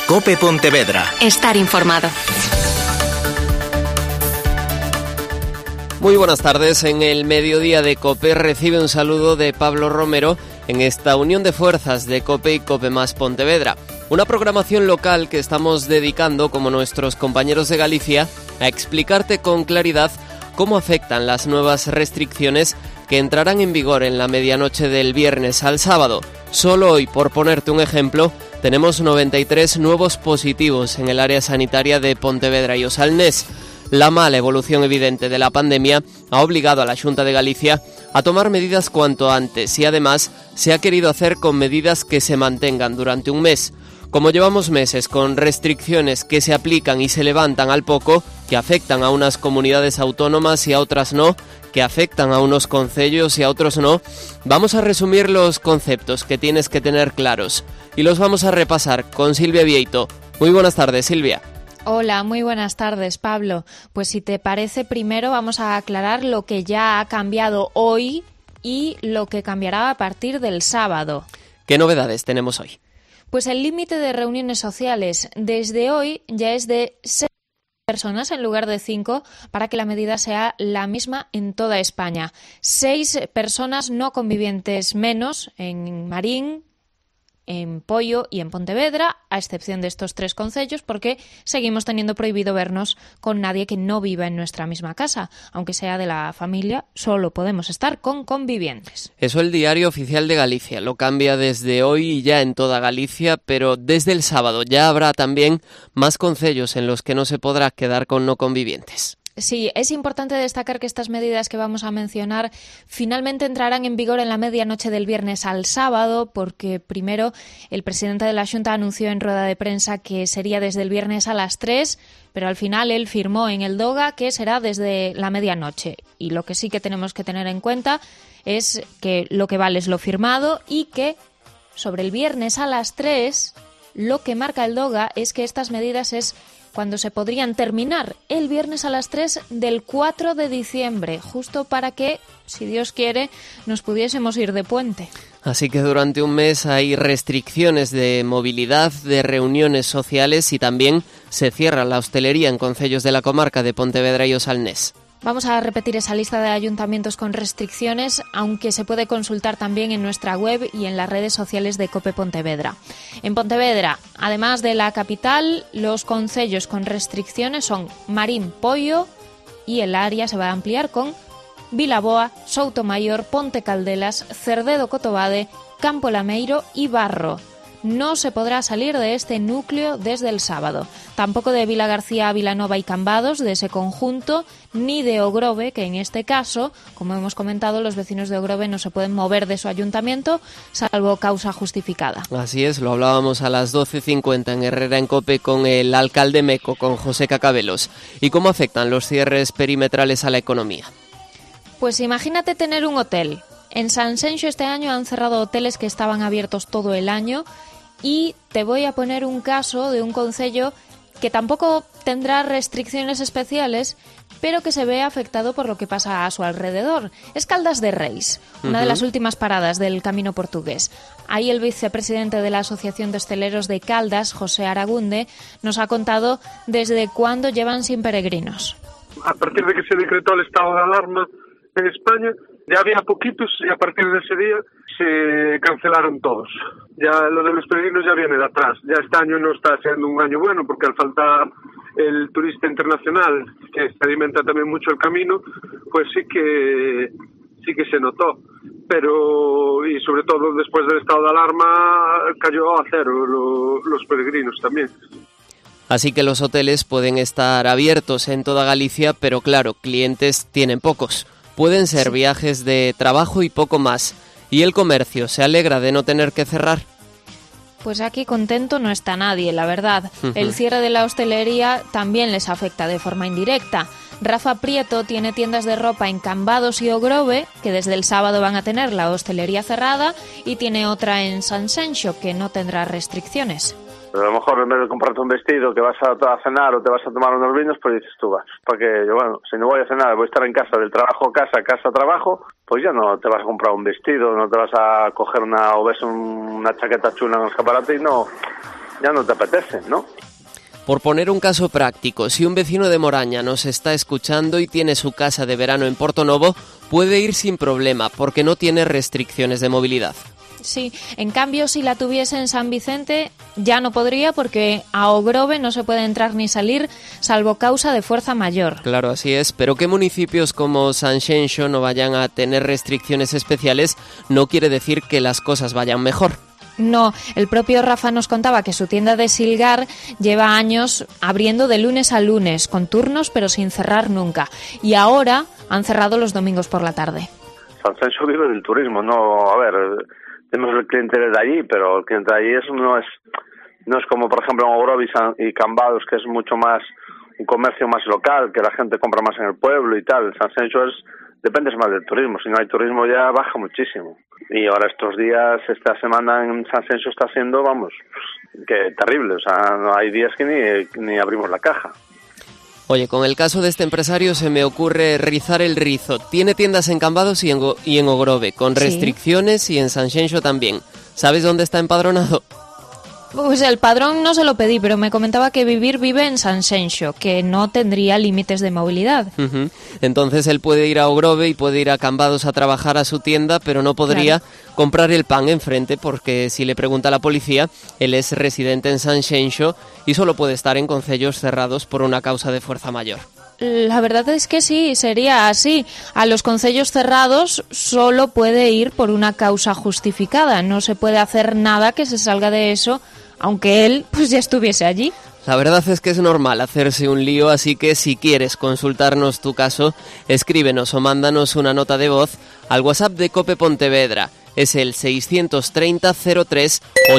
COPE Pontevedra. Estar informado. Muy buenas tardes. En el mediodía de COPE recibe un saludo de Pablo Romero en esta unión de fuerzas de COPE y COPE Más Pontevedra. Una programación local que estamos dedicando, como nuestros compañeros de Galicia, a explicarte con claridad cómo afectan las nuevas restricciones que entrarán en vigor en la medianoche del viernes al sábado. Solo hoy, por ponerte un ejemplo, tenemos 93 nuevos positivos en el área sanitaria de Pontevedra y Osalnés. La mala evolución evidente de la pandemia ha obligado a la Xunta de Galicia a tomar medidas cuanto antes y además se ha querido hacer con medidas que se mantengan durante un mes. Como llevamos meses con restricciones que se aplican y se levantan al poco, que afectan a unas comunidades autónomas y a otras no, que afectan a unos concellos y a otros no, vamos a resumir los conceptos que tienes que tener claros y los vamos a repasar con Silvia Vieito. Muy buenas tardes, Silvia. Hola, muy buenas tardes, Pablo. Pues si te parece, primero vamos a aclarar lo que ya ha cambiado hoy y lo que cambiará a partir del sábado. ¿Qué novedades tenemos hoy? Pues el límite de reuniones sociales desde hoy ya es de 6 personas en lugar de 5 para que la medida sea la misma en toda España. 6 personas no convivientes menos en Marín, en Poio y en Pontevedra, a excepción de estos 3 concellos, porque seguimos teniendo prohibido vernos con nadie que no viva en nuestra misma casa. Aunque sea de la familia, solo podemos estar con convivientes. Eso el Diario Oficial de Galicia lo cambia desde hoy y ya en toda Galicia, pero desde el sábado ya habrá también más concellos en los que no se podrá quedar con no convivientes. Sí, es importante destacar que estas medidas que vamos a mencionar finalmente entrarán en vigor en la medianoche del viernes al sábado, porque primero el presidente de la Xunta anunció en rueda de prensa que sería desde el viernes a las 3, pero al final él firmó en el DOGA que será desde la medianoche. Y lo que sí que tenemos que tener en cuenta es que lo que vale es lo firmado y que sobre el viernes a las 3 lo que marca el DOGA es que estas medidas es cuando se podrían terminar el viernes a las 3 del 4 de diciembre, justo para que, si Dios quiere, nos pudiésemos ir de puente. Así que durante un mes hay restricciones de movilidad, de reuniones sociales y también se cierra la hostelería en concellos de la comarca de Pontevedra y Osalnés. Vamos a repetir esa lista de ayuntamientos con restricciones, aunque se puede consultar también en nuestra web y en las redes sociales de COPE Pontevedra. En Pontevedra, además de la capital, los concellos con restricciones son Marín, Poio y el área se va a ampliar con Vilaboa, Soutomayor, Ponte Caldelas, Cerdedo Cotobade, Campo Lameiro y Barro. No se podrá salir de este núcleo desde el sábado. Tampoco de Vilagarcía a Vilanova y Cambados, de ese conjunto, ni de Ogrove, que en este caso, como hemos comentado, los vecinos de Ogrove no se pueden mover de su ayuntamiento, salvo causa justificada. Así es, lo hablábamos a las 12:50 en Herrera en COPE con el alcalde Meco, con José Cacabelos. ¿Y cómo afectan los cierres perimetrales a la economía? Pues imagínate tener un hotel. En Sanxenxo este año han cerrado hoteles que estaban abiertos todo el año. Y te voy a poner un caso de un concello que tampoco tendrá restricciones especiales, pero que se ve afectado por lo que pasa a su alrededor. Es Caldas de Reis, una de las últimas paradas del camino portugués. Ahí el vicepresidente de la Asociación de Hosteleros de Caldas, José Aragunde, nos ha contado desde cuándo llevan sin peregrinos. A partir de que se decretó el estado de alarma en España, ya había poquitos y a partir de ese día se cancelaron todos. Ya lo de los peregrinos ya viene de atrás. Ya este año no está siendo un año bueno porque al faltar el turista internacional, que experimenta también mucho el camino, pues sí que se notó. Pero, y sobre todo después del estado de alarma, cayó a cero los peregrinos también. Así que los hoteles pueden estar abiertos en toda Galicia, pero claro, clientes tienen pocos. Pueden ser viajes de trabajo y poco más. ¿Y el comercio se alegra de no tener que cerrar? Pues aquí contento no está nadie, la verdad. El cierre de la hostelería también les afecta de forma indirecta. Rafa Prieto tiene tiendas de ropa en Cambados y Ogrove, que desde el sábado van a tener la hostelería cerrada, y tiene otra en Sanxenxo, que no tendrá restricciones. A lo mejor en vez de comprarte un vestido que vas a cenar o te vas a tomar unos vinos, pues dices tú, vas, para que yo, bueno, si no voy a cenar, voy a estar en casa, del trabajo a casa, casa a trabajo, pues ya no te vas a comprar un vestido, no te vas a coger una chaqueta chula en el escaparate y no ya no te apetece, ¿no? Por poner un caso práctico, si un vecino de Moraña nos está escuchando y tiene su casa de verano en Portonovo, puede ir sin problema porque no tiene restricciones de movilidad. Sí, en cambio, si la tuviese en San Vicente, ya no podría porque a Ogrove no se puede entrar ni salir, salvo causa de fuerza mayor. Claro, así es, pero que municipios como Sanxenxo no vayan a tener restricciones especiales no quiere decir que las cosas vayan mejor. No, el propio Rafa nos contaba que su tienda de Silgar lleva años abriendo de lunes a lunes, con turnos pero sin cerrar nunca. Y ahora han cerrado los domingos por la tarde. Sanxenxo vive del turismo, no, a ver, tenemos el cliente de allí, pero el cliente de allí no es como por ejemplo en Ogrove y Cambados, que es mucho más un comercio más local, que la gente compra más en el pueblo y tal. Sanxenxo depende más del turismo, si no hay turismo ya baja muchísimo. Y ahora estos días, esta semana en Sanxenxo está siendo, vamos, que terrible, o sea, no hay días que ni abrimos la caja. Oye, con el caso de este empresario se me ocurre rizar el rizo. Tiene tiendas en Cambados y en Ogrove, con restricciones, sí, y en Sanxenxo también. ¿Sabes dónde está empadronado? Pues el padrón no se lo pedí, pero me comentaba que vive en Sanxenxo, que no tendría límites de movilidad. Uh-huh. Entonces él puede ir a Ogrove y puede ir a Cambados a trabajar a su tienda, pero no podría comprar el pan enfrente, porque si le pregunta a la policía, él es residente en Sanxenxo y solo puede estar en concellos cerrados por una causa de fuerza mayor. La verdad es que sí, sería así. A los concellos cerrados solo puede ir por una causa justificada. No se puede hacer nada que se salga de eso, aunque él pues ya estuviese allí. La verdad es que es normal hacerse un lío, así que si quieres consultarnos tu caso, escríbenos o mándanos una nota de voz al WhatsApp de COPE Pontevedra. Es el 630 03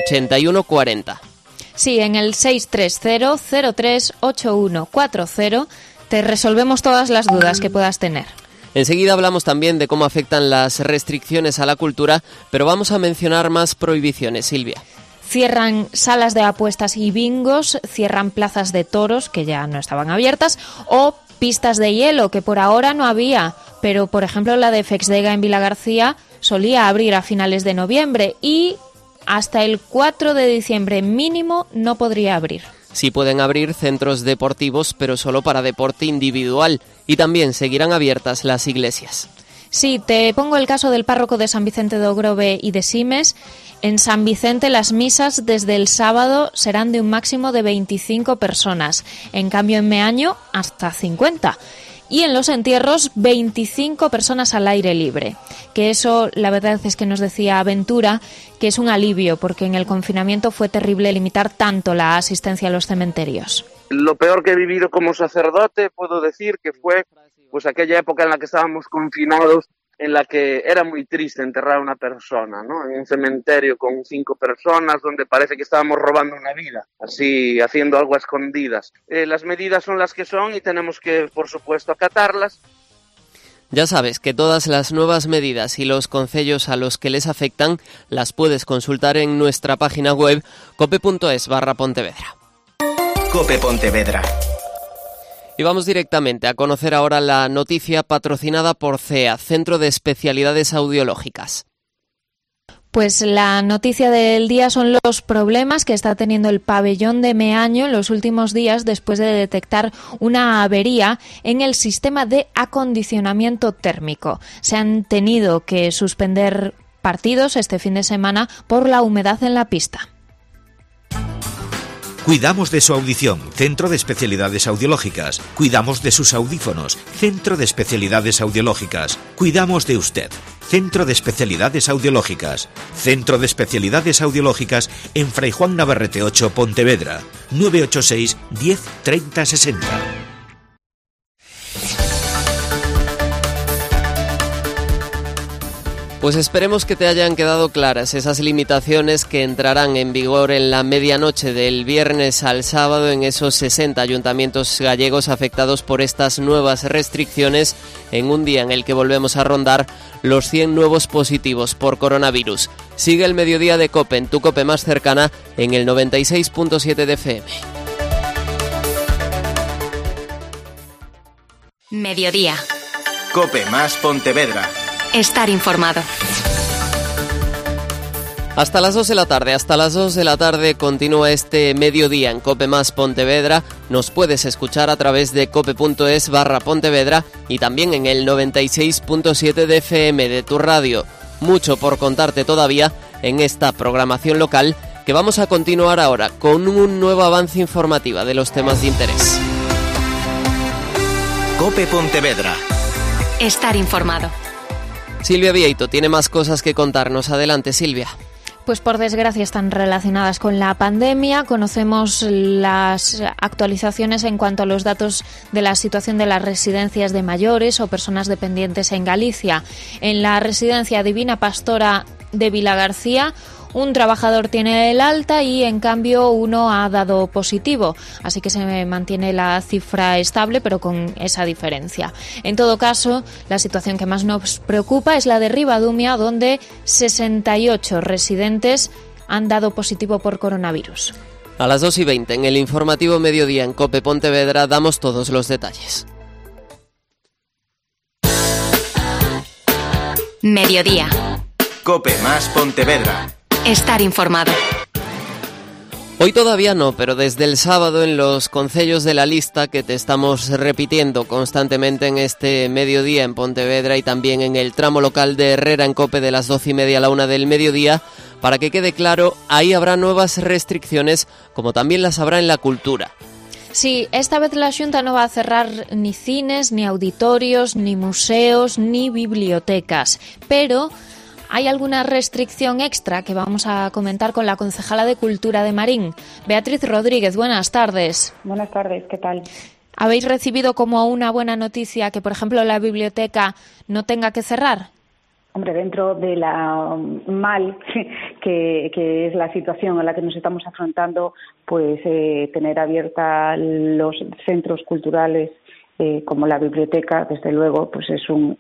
81 40. Sí, en el 630 03 81 40 te resolvemos todas las dudas que puedas tener. Enseguida hablamos también de cómo afectan las restricciones a la cultura, pero vamos a mencionar más prohibiciones, Silvia. Cierran salas de apuestas y bingos, cierran plazas de toros, que ya no estaban abiertas, o pistas de hielo, que por ahora no había, pero por ejemplo la de Fexdega en Vilagarcía solía abrir a finales de noviembre y hasta el 4 de diciembre mínimo no podría abrir. Sí pueden abrir centros deportivos, pero solo para deporte individual, y también seguirán abiertas las iglesias. Sí, te pongo el caso del párroco de San Vicente de Ogrove y de Simes. En San Vicente las misas desde el sábado serán de un máximo de 25 personas, en cambio en Meaño hasta 50. Y en los entierros 25 personas al aire libre, que eso la verdad es que nos decía Aventura que es un alivio porque en el confinamiento fue terrible limitar tanto la asistencia a los cementerios. Lo peor que he vivido como sacerdote puedo decir que fue pues aquella época en la que estábamos confinados, en la que era muy triste enterrar a una persona, ¿no? En un cementerio con 5 personas donde parece que estábamos robando una vida, así haciendo algo a escondidas. Las medidas son las que son y tenemos que, por supuesto, acatarlas. Ya sabes que todas las nuevas medidas y los concellos a los que les afectan las puedes consultar en nuestra página web cope.es/Pontevedra. Cope Pontevedra. Y vamos directamente a conocer ahora la noticia patrocinada por CEA, Centro de Especialidades Audiológicas. Pues la noticia del día son los problemas que está teniendo el pabellón de Meaño en los últimos días después de detectar una avería en el sistema de acondicionamiento térmico. Se han tenido que suspender partidos este fin de semana por la humedad en la pista. Cuidamos de su audición, Centro de Especialidades Audiológicas. Cuidamos de sus audífonos, Centro de Especialidades Audiológicas. Cuidamos de usted, Centro de Especialidades Audiológicas. Centro de Especialidades Audiológicas en Fray Juan Navarrete 8, Pontevedra. 986 10 30 60. Pues esperemos que te hayan quedado claras esas limitaciones que entrarán en vigor en la medianoche del viernes al sábado en esos 60 ayuntamientos gallegos afectados por estas nuevas restricciones en un día en el que volvemos a rondar los 100 nuevos positivos por coronavirus. Sigue el mediodía de COPE en tu COPE más cercana en el 96.7 de FM. Mediodía. COPE más Pontevedra. Estar informado. Hasta las 2 de la tarde, continúa este mediodía en COPE más Pontevedra. Nos puedes escuchar a través de cope.es/Pontevedra y también en el 96.7 de FM de tu radio. Mucho por contarte todavía en esta programación local que vamos a continuar ahora con un nuevo avance informativo de los temas de interés. COPE Pontevedra. Estar informado. Silvia Vieito tiene más cosas que contarnos. Adelante, Silvia. Pues por desgracia están relacionadas con la pandemia. Conocemos las actualizaciones en cuanto a los datos de la situación de las residencias de mayores o personas dependientes en Galicia. En la residencia Divina Pastora de Vilagarcía, un trabajador tiene el alta y en cambio uno ha dado positivo, así que se mantiene la cifra estable pero con esa diferencia. En todo caso, la situación que más nos preocupa es la de Ribadumia, donde 68 residentes han dado positivo por coronavirus. A las 2:20 en el informativo mediodía en COPE Pontevedra damos todos los detalles. Mediodía. COPE más Pontevedra. Estar informado. Hoy todavía no, pero desde el sábado en los concellos de la lista que te estamos repitiendo constantemente en este mediodía en Pontevedra y también en el tramo local de Herrera en COPE de las 12:30 a la 1 del mediodía, para que quede claro, ahí habrá nuevas restricciones como también las habrá en la cultura. Sí, esta vez la Xunta no va a cerrar ni cines, ni auditorios, ni museos, ni bibliotecas, pero hay alguna restricción extra que vamos a comentar con la concejala de Cultura de Marín. Beatriz Rodríguez, buenas tardes. Buenas tardes, ¿qué tal? ¿Habéis recibido como una buena noticia que, por ejemplo, la biblioteca no tenga que cerrar? Hombre, dentro de la mal que es la situación a la que nos estamos afrontando, pues tener abierta los centros culturales como la biblioteca, desde luego, pues es un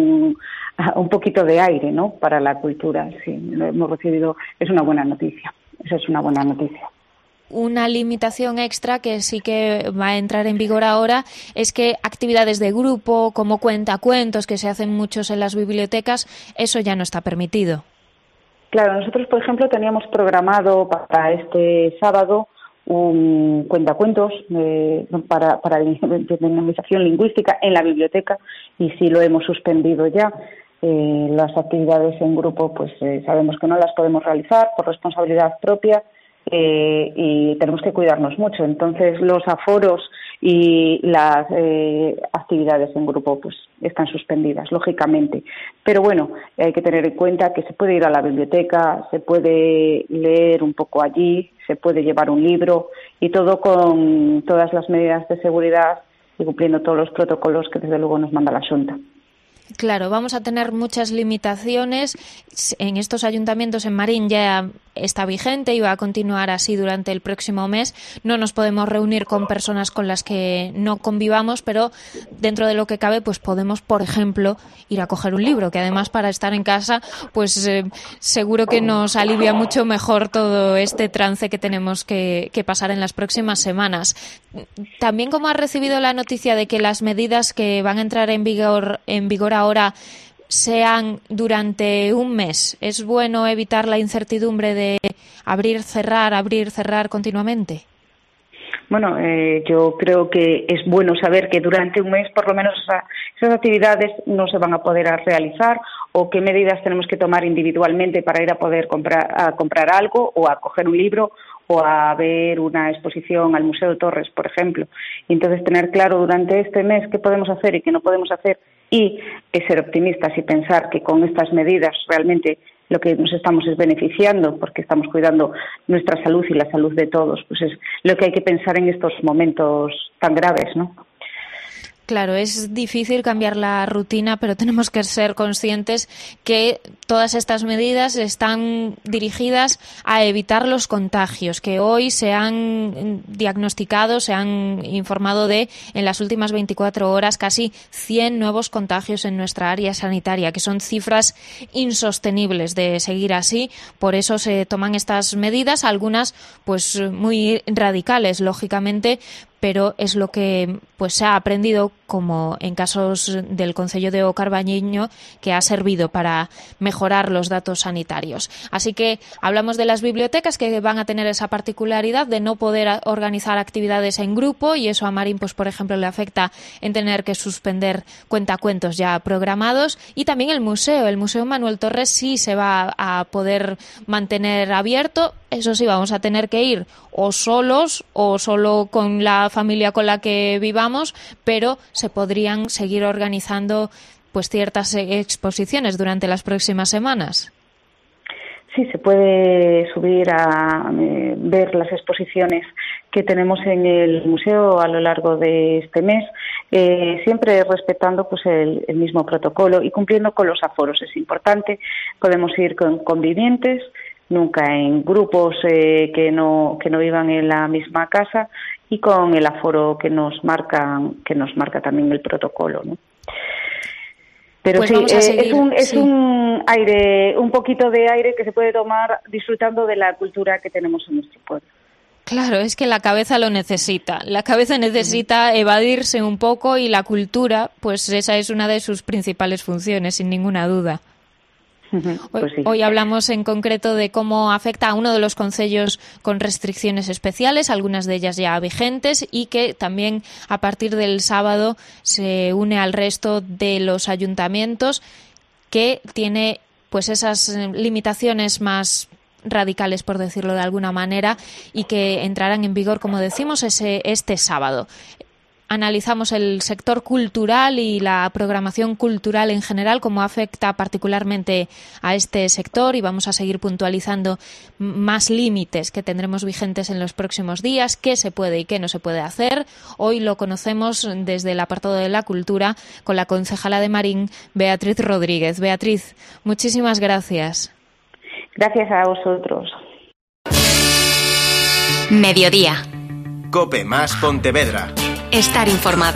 poquito de aire, ¿no?, para la cultura. Sí, lo hemos recibido, es una buena noticia. Esa es una buena noticia. Una limitación extra que sí que va a entrar en vigor ahora es que actividades de grupo, como cuentacuentos, que se hacen muchos en las bibliotecas, eso ya no está permitido. Claro, nosotros, por ejemplo, teníamos programado para este sábado un cuentacuentos para dinamización lingüística en la biblioteca y sí lo hemos suspendido ya. Las actividades en grupo pues sabemos que no las podemos realizar por responsabilidad propia y tenemos que cuidarnos mucho. Entonces los aforos y las actividades en grupo pues están suspendidas, lógicamente. Pero bueno, hay que tener en cuenta que se puede ir a la biblioteca, se puede leer un poco allí, se puede llevar un libro y todo con todas las medidas de seguridad y cumpliendo todos los protocolos que desde luego nos manda la Xunta. Claro, vamos a tener muchas limitaciones. En estos ayuntamientos en Marín ya está vigente y va a continuar así durante el próximo mes. No nos podemos reunir con personas con las que no convivamos, pero dentro de lo que cabe, pues podemos, por ejemplo, ir a coger un libro, que además para estar en casa, pues seguro que nos alivia mucho mejor todo este trance que tenemos que pasar en las próximas semanas. También, como has recibido la noticia de que las medidas que van a entrar en vigor ahora sean durante un mes, ¿es bueno evitar la incertidumbre de abrir, cerrar continuamente? Bueno, yo creo que es bueno saber que durante un mes por lo menos esas actividades no se van a poder realizar o qué medidas tenemos que tomar individualmente para ir a poder comprar algo o a coger un libro o a ver una exposición al Museo de Torres, por ejemplo. Y entonces tener claro durante este mes qué podemos hacer y qué no podemos hacer y ser optimistas y pensar que con estas medidas realmente lo que nos estamos es beneficiando porque estamos cuidando nuestra salud y la salud de todos. Pues es lo que hay que pensar en estos momentos tan graves, ¿no? Claro, es difícil cambiar la rutina, pero tenemos que ser conscientes que todas estas medidas están dirigidas a evitar los contagios, que hoy se han diagnosticado, se han informado de, en las últimas 24 horas, casi 100 nuevos contagios en nuestra área sanitaria, que son cifras insostenibles de seguir así. Por eso se toman estas medidas, algunas pues muy radicales, lógicamente, pero es lo que pues se ha aprendido, como en casos del Concello de O Carballiño, que ha servido para mejorar los datos sanitarios. Así que hablamos de las bibliotecas, que van a tener esa particularidad de no poder organizar actividades en grupo, y eso a Marín, pues por ejemplo, le afecta en tener que suspender cuentacuentos ya programados. Y también el Museo Manuel Torres sí se va a poder mantener abierto. Eso sí, vamos a tener que ir o solos o solo con la familia con la que vivamos, pero se podrían seguir organizando pues ciertas exposiciones durante las próximas semanas. Sí, se puede subir a ver las exposiciones que tenemos en el museo a lo largo de este mes, siempre respetando pues el mismo protocolo y cumpliendo con los aforos. Es importante, podemos ir con convivientes, nunca en grupos que no vivan en la misma casa, y con el aforo que nos marca también el protocolo, ¿no? Pero pues sí, es un aire, un poquito de aire que se puede tomar disfrutando de la cultura que tenemos en nuestro pueblo. Claro, es que la cabeza lo necesita. La cabeza necesita evadirse un poco, y la cultura, pues esa es una de sus principales funciones, sin ninguna duda. Pues sí. Hoy hablamos en concreto de cómo afecta a uno de los concellos con restricciones especiales, algunas de ellas ya vigentes, y que también a partir del sábado se une al resto de los ayuntamientos, que tiene pues esas limitaciones más radicales, por decirlo de alguna manera, y que entrarán en vigor, como decimos, este sábado. Analizamos el sector cultural y la programación cultural en general, cómo afecta particularmente a este sector, y vamos a seguir puntualizando más límites que tendremos vigentes en los próximos días, qué se puede y qué no se puede hacer. Hoy lo conocemos desde el apartado de la cultura con la concejala de Marín, Beatriz Rodríguez. Beatriz, muchísimas gracias. Gracias a vosotros. Mediodía. COPE más Pontevedra. Estar informado.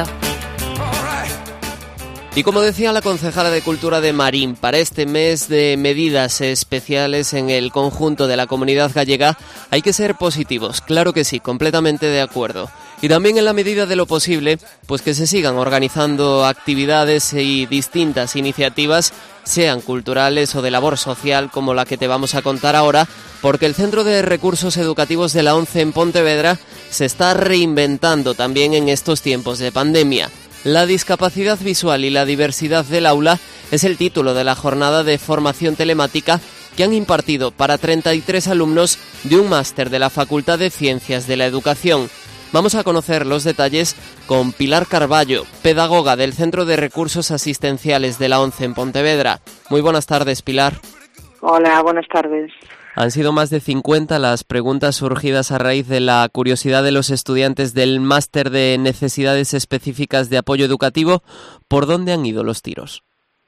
Y como decía la concejala de Cultura de Marín, para este mes de medidas especiales en el conjunto de la comunidad gallega hay que ser positivos, claro que sí, completamente de acuerdo. Y también en la medida de lo posible, pues que se sigan organizando actividades y distintas iniciativas, sean culturales o de labor social, como la que te vamos a contar ahora, porque el Centro de Recursos Educativos de la ONCE en Pontevedra se está reinventando también en estos tiempos de pandemia. La discapacidad visual y la diversidad del aula es el título de la jornada de formación telemática que han impartido para 33 alumnos de un máster de la Facultad de Ciencias de la Educación. Vamos a conocer los detalles con Pilar Carballo, pedagoga del Centro de Recursos Asistenciales de la ONCE en Pontevedra. Muy buenas tardes, Pilar. Hola, buenas tardes. Han sido más de 50 las preguntas surgidas a raíz de la curiosidad de los estudiantes del Máster de Necesidades Específicas de Apoyo Educativo. ¿Por dónde han ido los tiros?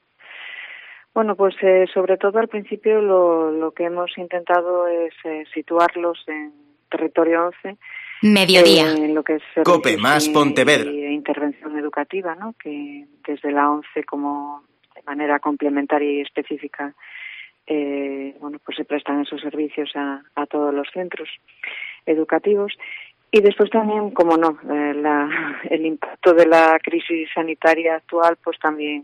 Bueno, pues sobre todo al principio lo que hemos intentado es situarlos en territorio 11. Mediodía. En lo que es COPE más Pontevedra. Intervención educativa, ¿no? Que desde la 11 como de manera complementaria y específica pues se prestan esos servicios a todos los centros educativos. Y después también, como no, el impacto de la crisis sanitaria actual pues también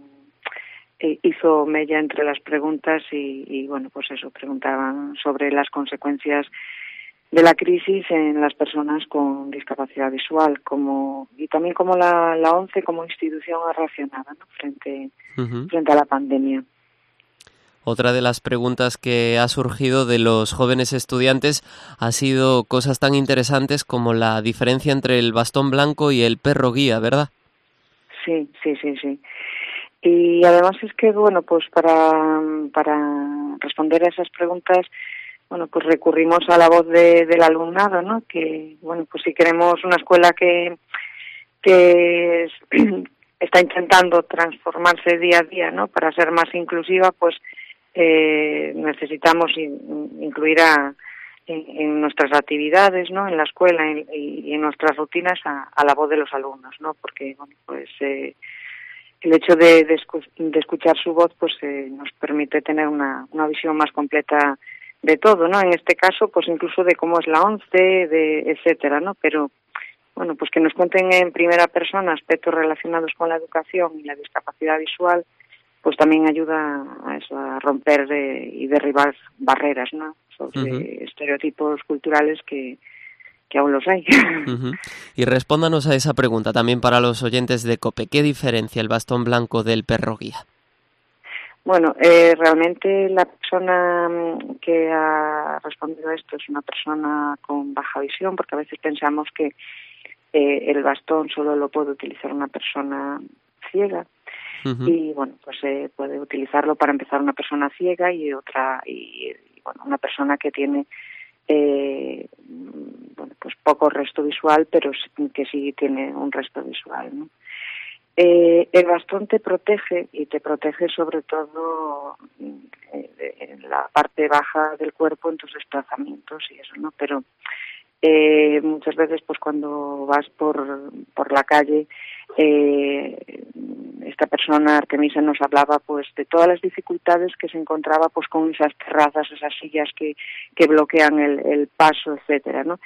hizo mella entre las preguntas y bueno, pues eso, preguntaban sobre las consecuencias de la crisis en las personas con discapacidad visual, y también como la ONCE como institución ha reaccionado, ¿no? frente a la pandemia. Otra de las preguntas que ha surgido de los jóvenes estudiantes ha sido cosas tan interesantes como la diferencia entre el bastón blanco y el perro guía, ¿verdad? Sí. Y además es que, bueno, pues para responder a esas preguntas, bueno, pues recurrimos a la voz del alumnado, ¿no? Que, bueno, pues si queremos una escuela que está intentando transformarse día a día, ¿no? Para ser más inclusiva, pues necesitamos incluir en nuestras actividades, ¿no? En la escuela y en nuestras rutinas a la voz de los alumnos, ¿no? Porque, bueno, pues el hecho de escuchar su voz, pues nos permite tener una visión más completa de todo, ¿no? En este caso, pues incluso de cómo es la ONCE, etcétera, ¿no? Pero bueno, pues que nos cuenten en primera persona aspectos relacionados con la educación y la discapacidad visual, pues también ayuda a eso, a romper y derribar barreras, ¿no? Sobre estereotipos culturales que aún los hay. Y respóndanos a esa pregunta también para los oyentes de COPE. ¿Qué diferencia el bastón blanco del perro guía? Bueno, realmente la persona que ha respondido a esto es una persona con baja visión, porque a veces pensamos que el bastón solo lo puede utilizar una persona ciega. Y bueno, pues puede utilizarlo para empezar una persona ciega y una persona que tiene pues poco resto visual, pero que sí tiene un resto visual, ¿no? El bastón te protege y te protege sobre todo en la parte baja del cuerpo en tus desplazamientos y eso, ¿no? Pero muchas veces pues cuando vas por la calle, esta persona, Artemisa, nos hablaba pues de todas las dificultades que se encontraba pues con esas terrazas, esas sillas que bloquean el paso, etcétera, ¿no?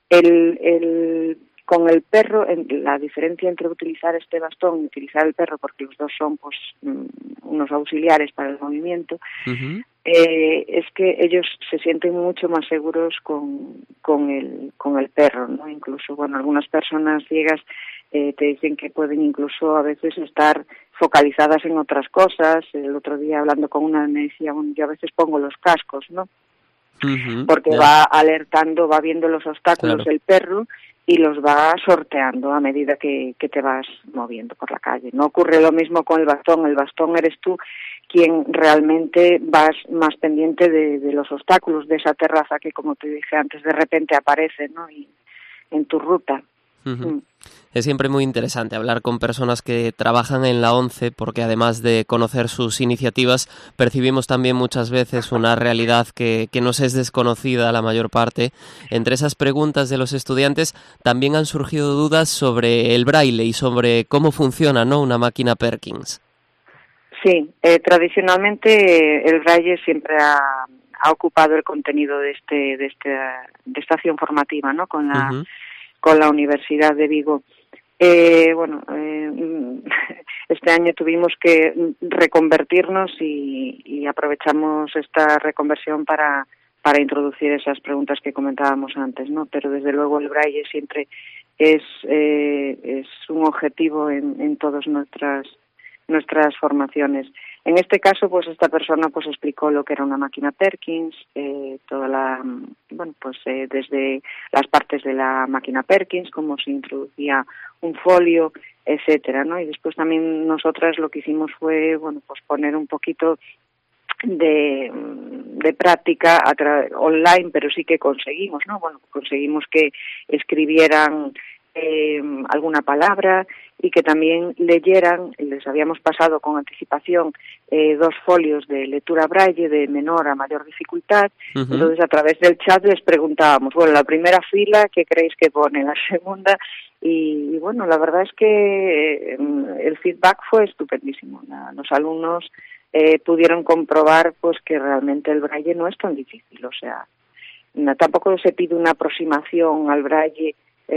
Con el perro, la diferencia entre utilizar este bastón y utilizar el perro, porque los dos son pues unos auxiliares para el movimiento, es que ellos se sienten mucho más seguros con el perro, ¿no? Incluso, bueno, algunas personas ciegas te dicen que pueden incluso a veces estar focalizadas en otras cosas. El otro día hablando con una me decía, bueno, yo a veces pongo los cascos, ¿no? Porque va alertando, va viendo los obstáculos del perro y los va sorteando a medida que te vas moviendo por la calle. No ocurre lo mismo con el bastón eres tú quien realmente vas más pendiente de los obstáculos de esa terraza que, como te dije antes, de repente aparece, ¿no? Y en tu ruta. Es siempre muy interesante hablar con personas que trabajan en la ONCE, porque además de conocer sus iniciativas, percibimos también muchas veces una realidad que nos es desconocida la mayor parte. Entre esas preguntas de los estudiantes también han surgido dudas sobre el braille y sobre cómo funciona, ¿no?, una máquina Perkins. Sí, tradicionalmente el braille siempre ha ocupado el contenido de esta acción formativa, ¿no?, con la Universidad de Vigo. Este año tuvimos que reconvertirnos y aprovechamos esta reconversión para introducir esas preguntas que comentábamos antes, ¿no? Pero desde luego el braille siempre es un objetivo en todas nuestras formaciones. En este caso, pues esta persona pues explicó lo que era una máquina Perkins, desde las partes de la máquina Perkins, cómo se introducía un folio, etcétera, ¿no? Y después también nosotras lo que hicimos fue, bueno, pues poner un poquito de práctica online, pero sí que conseguimos, ¿no? Bueno, conseguimos que escribieran alguna palabra y que también leyeran. Les habíamos pasado con anticipación 2 folios de lectura braille de menor a mayor dificultad. Entonces a través del chat les preguntábamos, bueno, la primera fila, ¿qué creéis que pone? La segunda, y bueno, la verdad es que el feedback fue estupendísimo. Los alumnos pudieron comprobar pues que realmente el braille no es tan difícil, o sea, tampoco se pide una aproximación al braille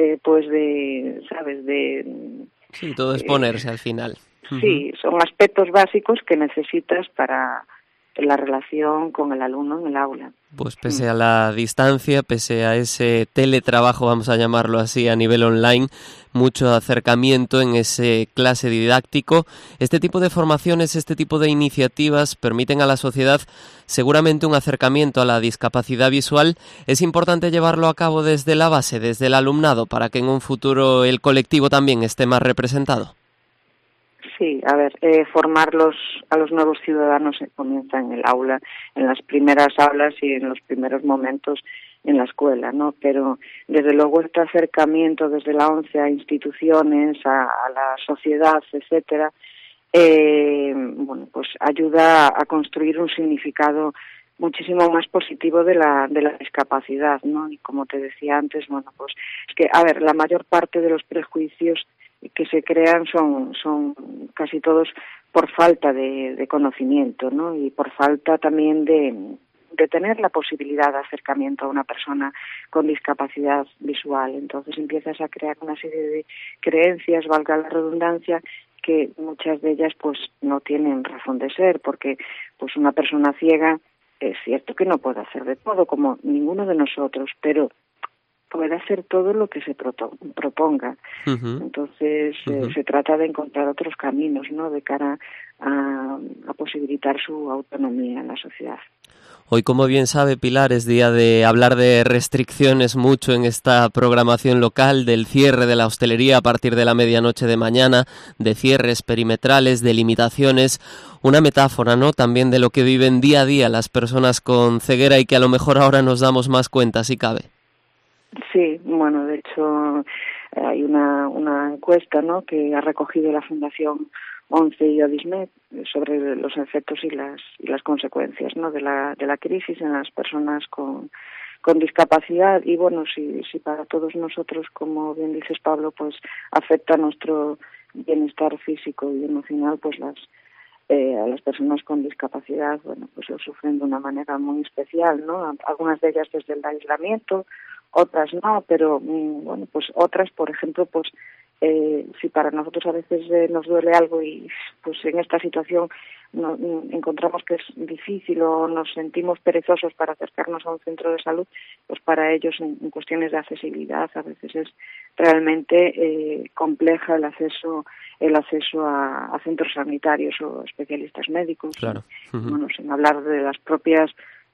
Sí, todo es ponerse al final. Sí, son aspectos básicos que necesitas para la relación con el alumno en el aula. Pues pese a la distancia, pese a ese teletrabajo, vamos a llamarlo así, a nivel online, mucho acercamiento en ese clase didáctico. Este tipo de formaciones, este tipo de iniciativas permiten a la sociedad seguramente un acercamiento a la discapacidad visual. Es importante llevarlo a cabo desde la base, desde el alumnado, para que en un futuro el colectivo también esté más representado. Sí, a ver, formarlos a los nuevos ciudadanos se comienza en el aula, en las primeras aulas y en los primeros momentos en la escuela, ¿no? Pero desde luego este acercamiento desde la ONCE a instituciones, a la sociedad, etcétera, pues ayuda a construir un significado muchísimo más positivo de la discapacidad, ¿no? Y como te decía antes, bueno, pues es que, a ver, la mayor parte de los prejuicios que se crean son casi todos por falta de conocimiento, ¿no? Y por falta también de tener la posibilidad de acercamiento a una persona con discapacidad visual. Entonces empiezas a crear una serie de creencias, valga la redundancia, que muchas de ellas pues no tienen razón de ser, porque pues una persona ciega es cierto que no puede hacer de todo, como ninguno de nosotros, pero puede hacer todo lo que se proponga. Entonces se trata de encontrar otros caminos, ¿no?, de cara a posibilitar su autonomía en la sociedad. Hoy, como bien sabe Pilar, es día de hablar de restricciones mucho en esta programación local, del cierre de la hostelería a partir de la medianoche de mañana, de cierres perimetrales, de limitaciones, una metáfora, ¿no?, también de lo que viven día a día las personas con ceguera y que a lo mejor ahora nos damos más cuenta, si cabe. Sí, bueno, de hecho hay una encuesta, ¿no?, que ha recogido la Fundación 11 y Odismet sobre los efectos y las consecuencias, ¿no?, de la crisis en las personas con discapacidad. Y bueno, si para todos nosotros, como bien dices, Pablo, pues afecta a nuestro bienestar físico y emocional, pues a las personas con discapacidad, bueno, pues lo sufren de una manera muy especial, ¿no? Algunas de ellas desde el aislamiento, otras no, pero bueno, pues otras, por ejemplo, pues si para nosotros a veces nos duele algo y pues en esta situación encontramos que es difícil o nos sentimos perezosos para acercarnos a un centro de salud, pues para ellos en cuestiones de accesibilidad a veces es realmente compleja el acceso a centros sanitarios o especialistas médicos. Claro. Bueno, sin hablar de las propias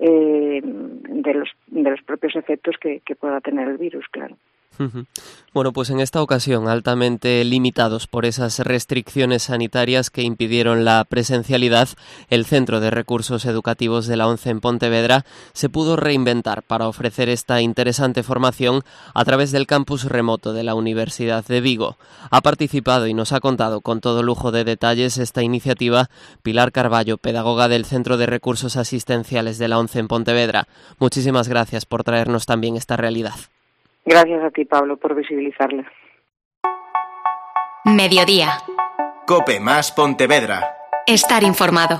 de los propios efectos que pueda tener el virus, claro. Bueno, pues en esta ocasión, altamente limitados por esas restricciones sanitarias que impidieron la presencialidad, el Centro de Recursos Educativos de la ONCE en Pontevedra se pudo reinventar para ofrecer esta interesante formación a través del campus remoto de la Universidad de Vigo. Ha participado y nos ha contado con todo lujo de detalles esta iniciativa Pilar Carballo, pedagoga del Centro de Recursos Asistenciales de la ONCE en Pontevedra. Muchísimas gracias por traernos también esta realidad. Gracias a ti, Pablo, por visibilizarla. Mediodía. COPE más Pontevedra. Estar informado.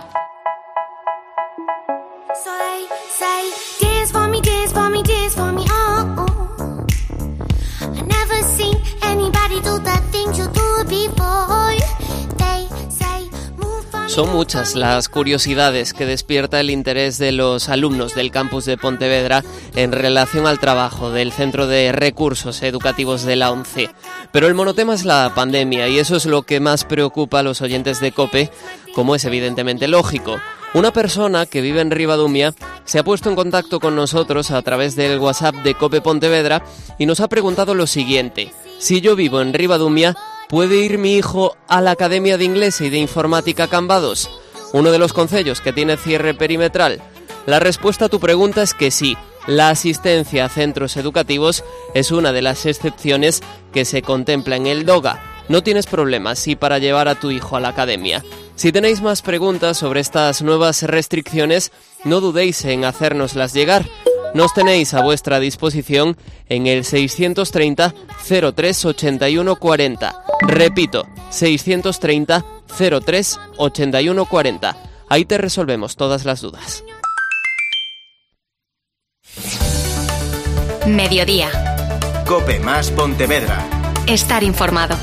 Son muchas las curiosidades que despierta el interés de los alumnos del campus de Pontevedra en relación al trabajo del Centro de Recursos Educativos de la ONCE. Pero el monotema es la pandemia y eso es lo que más preocupa a los oyentes de COPE, como es evidentemente lógico. Una persona que vive en Ribadumia se ha puesto en contacto con nosotros a través del WhatsApp de COPE Pontevedra y nos ha preguntado lo siguiente: si yo vivo en Ribadumia, ¿puede ir mi hijo a la Academia de Inglés y de Informática Cambados, uno de los concellos que tiene cierre perimetral? La respuesta a tu pregunta es que sí. La asistencia a centros educativos es una de las excepciones que se contempla en el DOGA. No tienes problemas si para llevar a tu hijo a la academia. Si tenéis más preguntas sobre estas nuevas restricciones, no dudéis en hacérnoslas llegar. Nos tenéis a vuestra disposición en el 630 03 81 40. Repito, 630 03 81 40. Ahí te resolvemos todas las dudas. Mediodía. COPE más Pontevedra. Estar informado.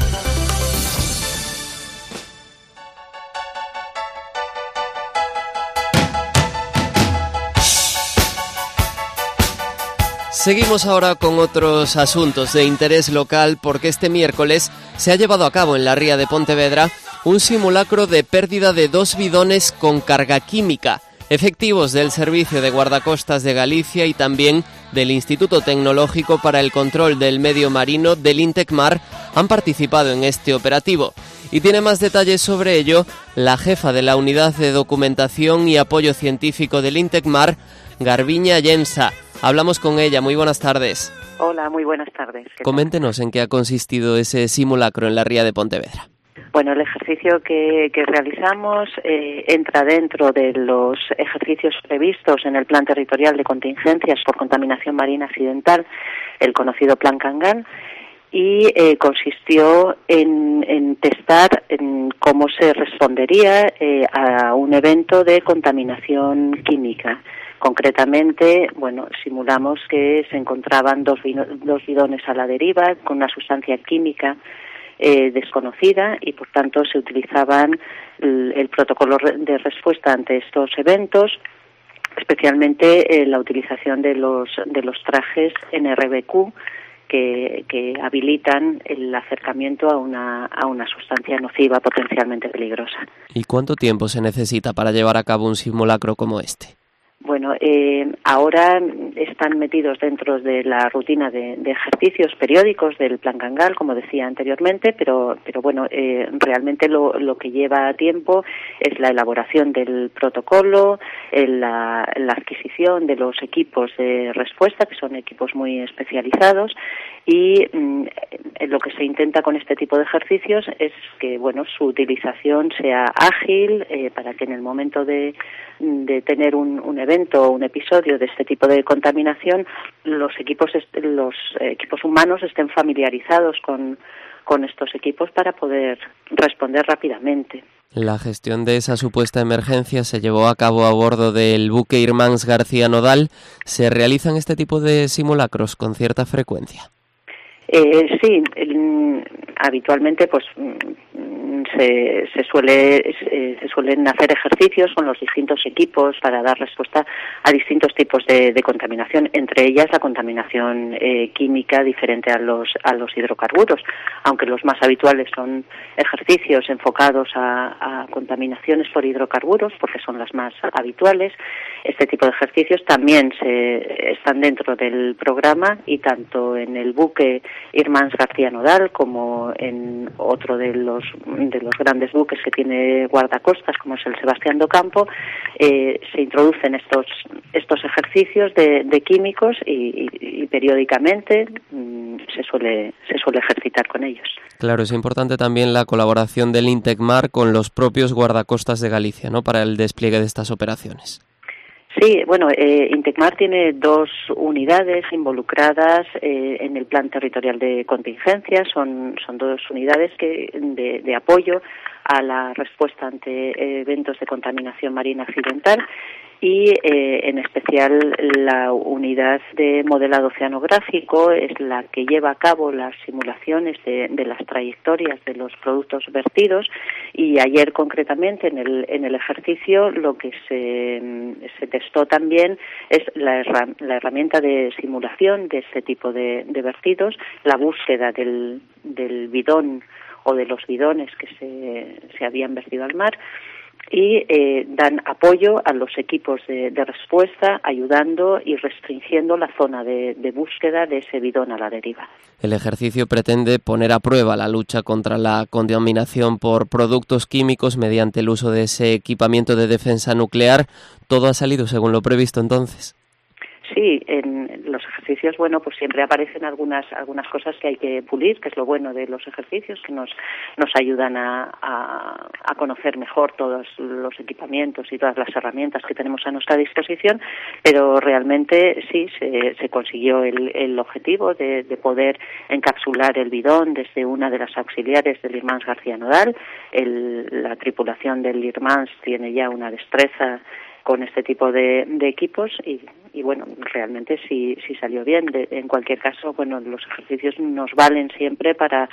Seguimos ahora con otros asuntos de interés local porque este miércoles se ha llevado a cabo en la ría de Pontevedra un simulacro de pérdida de 2 bidones con carga química. Efectivos del Servicio de Guardacostas de Galicia y también del Instituto Tecnológico para el Control del Medio Marino del Intecmar han participado en este operativo. Y tiene más detalles sobre ello la jefa de la Unidad de Documentación y Apoyo Científico del Intecmar, Garbiña Llensa. Hablamos con ella. Muy buenas tardes. Hola, muy buenas tardes. Coméntenos en qué ha consistido ese simulacro en la ría de Pontevedra. Bueno, el ejercicio que realizamos entra dentro de los ejercicios previstos en el Plan Territorial de Contingencias por Contaminación Marina Accidental, el conocido Plan Cangán, y consistió en testar en cómo se respondería a un evento de contaminación química. Concretamente, bueno, simulamos que se encontraban dos bidones a la deriva con una sustancia química desconocida y por tanto se utilizaban el protocolo de respuesta ante estos eventos, especialmente la utilización de los trajes NRBQ que habilitan el acercamiento a una sustancia nociva potencialmente peligrosa. ¿Y cuánto tiempo se necesita para llevar a cabo un simulacro como este? Bueno, ahora están metidos dentro de la rutina de ejercicios periódicos del Plan Cangal, como decía anteriormente, pero bueno, realmente lo que lleva tiempo es la elaboración del protocolo, la adquisición de los equipos de respuesta, que son equipos muy especializados, y lo que se intenta con este tipo de ejercicios es que, bueno, su utilización sea ágil, para que en el momento de tener un evento o un episodio de este tipo de contaminación, los equipos humanos estén familiarizados con estos equipos para poder responder rápidamente. La gestión de esa supuesta emergencia se llevó a cabo a bordo del buque Irmáns García Nodal. ¿Se realizan este tipo de simulacros con cierta frecuencia? Sí, habitualmente pues se suelen hacer ejercicios con los distintos equipos para dar respuesta a distintos tipos de contaminación, entre ellas la contaminación química diferente a los hidrocarburos, aunque los más habituales son ejercicios enfocados a contaminaciones por hidrocarburos, porque son las más habituales. Este tipo de ejercicios también están dentro del programa, y tanto en el buque Irmáns García Nodal como en otro de los grandes buques que tiene guardacostas, como es el Sebastián do Campo, se introducen estos ejercicios de químicos y periódicamente se suele ejercitar con ellos. Claro, es importante también la colaboración del Intecmar con los propios guardacostas de Galicia, ¿no?, para el despliegue de estas operaciones. Sí, bueno, Intecmar tiene 2 unidades involucradas en el plan territorial de contingencia. Son 2 unidades de apoyo a la respuesta ante eventos de contaminación marina accidental, y en especial la unidad de modelado oceanográfico es la que lleva a cabo las simulaciones de las trayectorias de los productos vertidos, y ayer concretamente en el ejercicio lo que se testó también es la herramienta de simulación de este tipo de vertidos, la búsqueda del bidón o de los bidones que se habían vertido al mar, y dan apoyo a los equipos de respuesta, ayudando y restringiendo la zona de búsqueda de ese bidón a la deriva. El ejercicio pretende poner a prueba la lucha contra la contaminación por productos químicos mediante el uso de ese equipamiento de defensa nuclear. ¿Todo ha salido según lo previsto entonces? Sí, en los ejercicios, bueno, pues siempre aparecen algunas cosas que hay que pulir, que es lo bueno de los ejercicios, que nos ayudan a conocer mejor todos los equipamientos y todas las herramientas que tenemos a nuestra disposición, pero realmente sí, se consiguió el objetivo de poder encapsular el bidón desde una de las auxiliares del Irmáns García Nodal. La tripulación del Irmáns tiene ya una destreza con este tipo de equipos y bueno, realmente sí salió bien. En cualquier caso, bueno, los ejercicios nos valen siempre para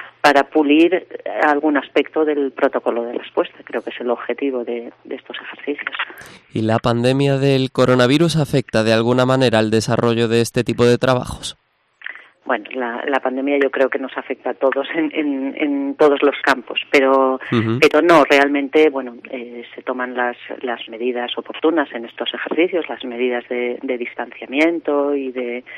pulir algún aspecto del protocolo de respuesta. Creo que es el objetivo de estos ejercicios. ¿Y la pandemia del coronavirus afecta de alguna manera al desarrollo de este tipo de trabajos? Bueno, la pandemia yo creo que nos afecta a todos en todos los campos, pero no, realmente, bueno, se toman las medidas oportunas en estos ejercicios, las medidas de distanciamiento y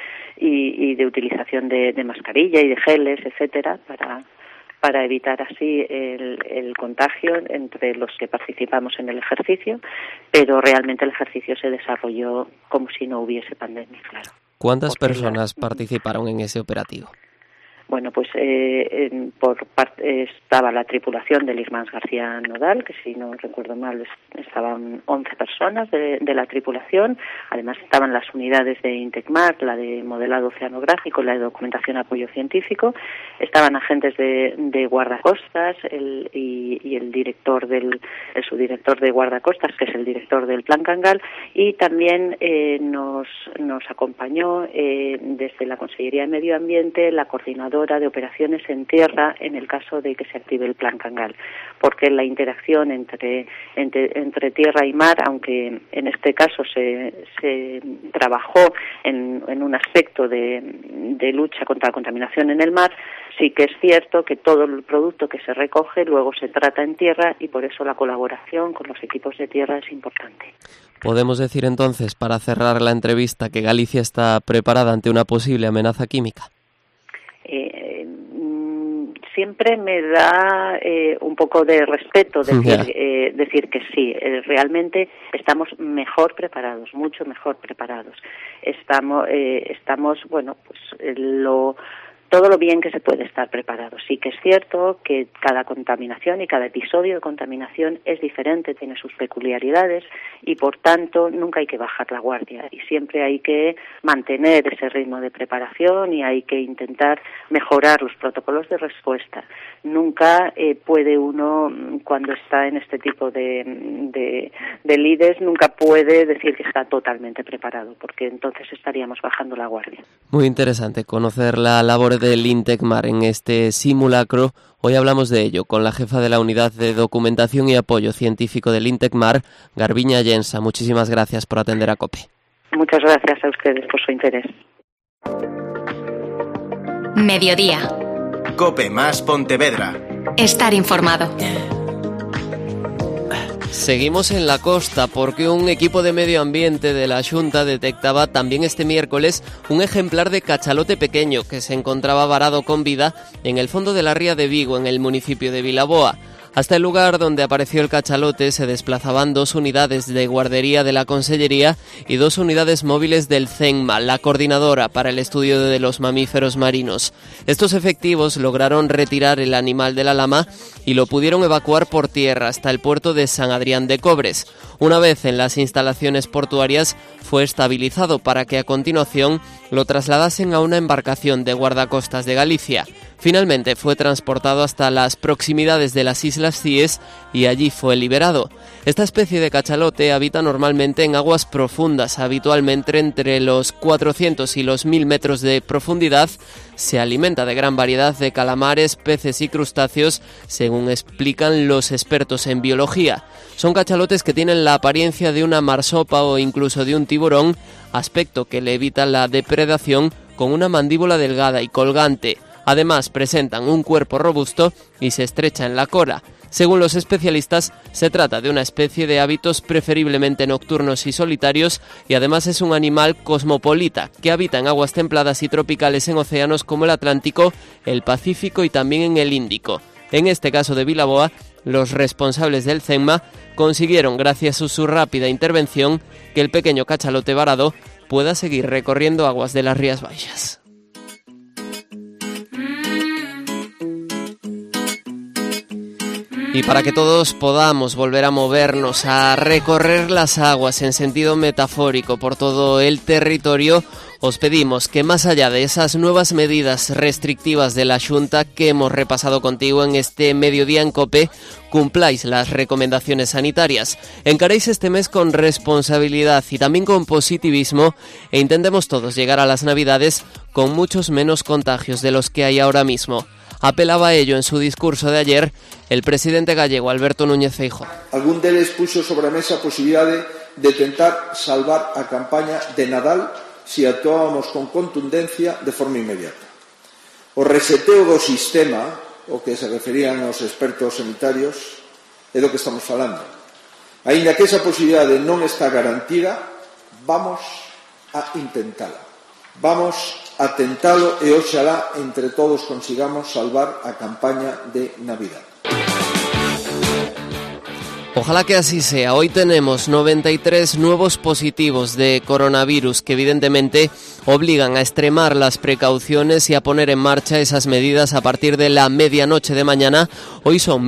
de utilización de mascarilla y de geles, etcétera, para evitar así el contagio entre los que participamos en el ejercicio, pero realmente el ejercicio se desarrolló como si no hubiese pandemia, claro. ¿Cuántas personas participaron en ese operativo? Bueno, pues por parte estaba la tripulación del Irmans García Nodal, que si no recuerdo mal estaban 11 personas de la tripulación. Además estaban las unidades de Intecmar, la de modelado oceanográfico, la de documentación apoyo científico. Estaban agentes de guardacostas y el subdirector de guardacostas, que es el director del Plan Cangal, y también nos acompañó desde la Consellería de Medio Ambiente la coordinadora de operaciones en tierra en el caso de que se active el Plan Cangal, porque la interacción entre tierra y mar, aunque en este caso se trabajó en un aspecto de lucha contra la contaminación en el mar, sí que es cierto que todo el producto que se recoge luego se trata en tierra y por eso la colaboración con los equipos de tierra es importante. ¿Podemos decir entonces, para cerrar la entrevista, que Galicia está preparada ante una posible amenaza química? Siempre me da un poco de respeto decir que sí. Realmente estamos mejor preparados, mucho mejor preparados. Estamos bueno, pues todo lo bien que se puede estar preparado. Sí que es cierto que cada contaminación y cada episodio de contaminación es diferente, tiene sus peculiaridades y por tanto nunca hay que bajar la guardia y siempre hay que mantener ese ritmo de preparación y hay que intentar mejorar los protocolos de respuesta. Nunca puede uno, cuando está en este tipo de lides, nunca puede decir que está totalmente preparado, porque entonces estaríamos bajando la guardia. Muy interesante conocer la labor del Intecmar en este simulacro. Hoy hablamos de ello con la jefa de la Unidad de Documentación y Apoyo Científico del Intecmar, Garbiña Llensa. Muchísimas gracias por atender a COPE. Muchas gracias a ustedes por su interés. Mediodía. COPE más Pontevedra. Estar informado. Seguimos en la costa porque un equipo de medio ambiente de la Xunta detectaba también este miércoles un ejemplar de cachalote pequeño que se encontraba varado con vida en el fondo de la ría de Vigo, en el municipio de Vilaboa. Hasta el lugar donde apareció el cachalote se desplazaban 2 unidades de guardería de la Consellería y 2 unidades móviles del CENMA, la coordinadora para el estudio de los mamíferos marinos. Estos efectivos lograron retirar el animal de la lama y lo pudieron evacuar por tierra hasta el puerto de San Adrián de Cobres. Una vez en las instalaciones portuarias fue estabilizado para que a continuación lo trasladasen a una embarcación de guardacostas de Galicia. Finalmente fue transportado hasta las proximidades de las Islas Cíes y allí fue liberado. Esta especie de cachalote habita normalmente en aguas profundas, habitualmente entre los 400 y los 1000 metros de profundidad. Se alimenta de gran variedad de calamares, peces y crustáceos, según explican los expertos en biología. Son cachalotes que tienen la apariencia de una marsopa o incluso de un tiburón, aspecto que le evita la depredación, con una mandíbula delgada y colgante. Además, presentan un cuerpo robusto y se estrecha en la cola. Según los especialistas, se trata de una especie de hábitos preferiblemente nocturnos y solitarios y además es un animal cosmopolita que habita en aguas templadas y tropicales en océanos como el Atlántico, el Pacífico y también en el Índico. En este caso de Vilaboa, los responsables del CENMA consiguieron, gracias a su rápida intervención, que el pequeño cachalote varado pueda seguir recorriendo aguas de las Rías Baixas. Y para que todos podamos volver a movernos, a recorrer las aguas en sentido metafórico por todo el territorio, os pedimos que más allá de esas nuevas medidas restrictivas de la Xunta que hemos repasado contigo en este mediodía en COPE, cumpláis las recomendaciones sanitarias, encaréis este mes con responsabilidad y también con positivismo e intentemos todos llegar a las Navidades con muchos menos contagios de los que hay ahora mismo. Apelaba a ello en su discurso de ayer el presidente gallego Alberto Núñez Feijóo. Algún deles puxo sobre a mesa a posibilidade de tentar salvar a campaña de Nadal se actuábamos con contundencia de forma inmediata. O reseteo do sistema, o que se referían os expertos sanitarios, é do que estamos falando. Aínda que esa posibilidade non está garantida, vamos a intentala. Vamos a tentalo e oxalá entre todos consigamos salvar a campaña de Navidad. Ojalá que así sea. Hoy tenemos 93 nuevos positivos de coronavirus que evidentemente obligan a extremar las precauciones y a poner en marcha esas medidas a partir de la medianoche de mañana. Hoy son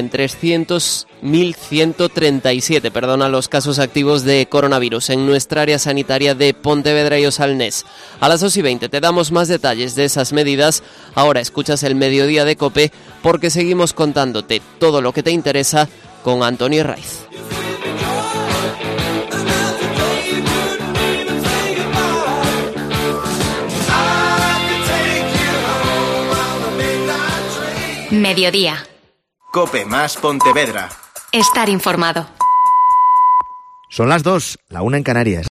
1.137 los casos activos de coronavirus en nuestra área sanitaria de Pontevedra y Osalnés. A las 2:20 te damos más detalles de esas medidas. Ahora escuchas el Mediodía de COPE porque seguimos contándote todo lo que te interesa con Antonio Raiz. Mediodía. COPE más Pontevedra. Estar informado. Son las 2, la 1 en Canarias.